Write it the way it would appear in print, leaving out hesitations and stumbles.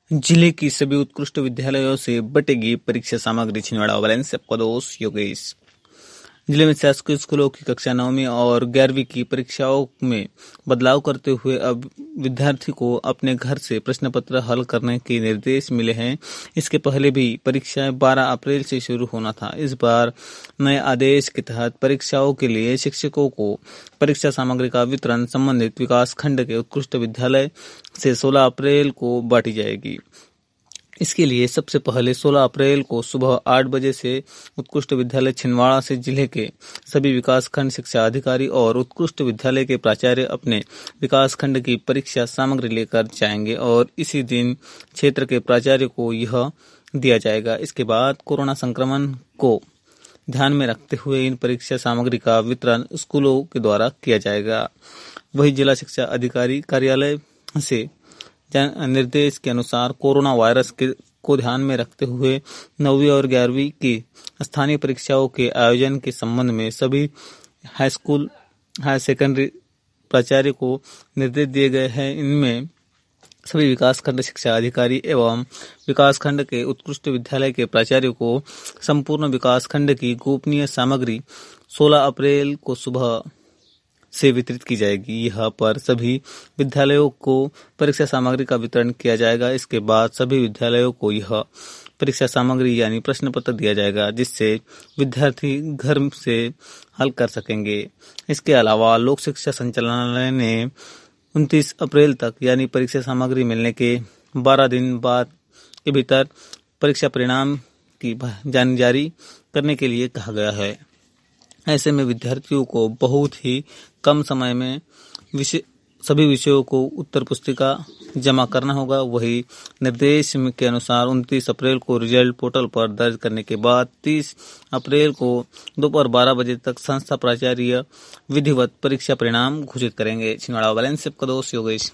जिले की सभी उत्कृष्ट विद्यालयों से बटेगी परीक्षा सामग्री। छिंदवाड़ा वाले से आपका दोस्त योगेश। जिले में शासकीय स्कूलों की कक्षा 9वीं और 11वीं की परीक्षाओं में बदलाव करते हुए अब विद्यार्थी को अपने घर से प्रश्न पत्र हल करने के निर्देश मिले हैं। इसके पहले भी परीक्षाएं 12 अप्रैल से शुरू होना था। इस बार नए आदेश के तहत परीक्षाओं के लिए शिक्षकों को परीक्षा सामग्री का वितरण संबंधित विकास खंड के उत्कृष्ट विद्यालय से 16 अप्रैल को बांटी जाएगी। इसके लिए सबसे पहले 16 अप्रैल को सुबह 8 बजे से उत्कृष्ट विद्यालय छिंदवाड़ा से जिले के सभी विकासखंड शिक्षा अधिकारी और उत्कृष्ट विद्यालय के प्राचार्य अपने विकासखंड की परीक्षा सामग्री लेकर जाएंगे और इसी दिन क्षेत्र के प्राचार्य को यह दिया जाएगा। इसके बाद कोरोना संक्रमण को ध्यान में रखते हुए इन परीक्षा सामग्री का वितरण स्कूलों के द्वारा किया जाएगा। वही जिला शिक्षा अधिकारी कार्यालय से निर्देश के अनुसार कोरोना वायरस को ध्यान में रखते हुए 9वीं और 11वीं की स्थानीय परीक्षाओं के आयोजन के संबंध में सभी हाई स्कूल हाई सेकेंडरी प्राचार्य को निर्देश दिए गए हैं। इनमें सभी विकासखंड शिक्षा अधिकारी एवं विकासखंड के उत्कृष्ट विद्यालय के प्राचार्य को संपूर्ण विकासखंड की गोपनीय सामग्री 16 अप्रैल को सुबह से वितरित की जाएगी। यहाँ पर सभी विद्यालयों को परीक्षा सामग्री का वितरण किया जाएगा। इसके बाद सभी विद्यालयों को यह परीक्षा सामग्री यानी प्रश्न पत्र दिया जाएगा, जिससे विद्यार्थी घर से हल कर सकेंगे। इसके अलावा लोक शिक्षा संचालनालय ने 29 अप्रैल तक यानी परीक्षा सामग्री मिलने के 12 दिन बाद के भीतर परीक्षा परिणाम की जारी करने के लिए कहा गया है। ऐसे में विद्यार्थियों को बहुत ही कम समय में सभी विषयों को उत्तर पुस्तिका जमा करना होगा। वही निर्देश के अनुसार 29 अप्रैल को रिजल्ट पोर्टल पर दर्ज करने के बाद 30 अप्रैल को दोपहर 12 बजे तक संस्था प्राचार्य विधिवत परीक्षा परिणाम घोषित करेंगे। छिंदवाड़ा वाले से आपका दोस्त योगेश।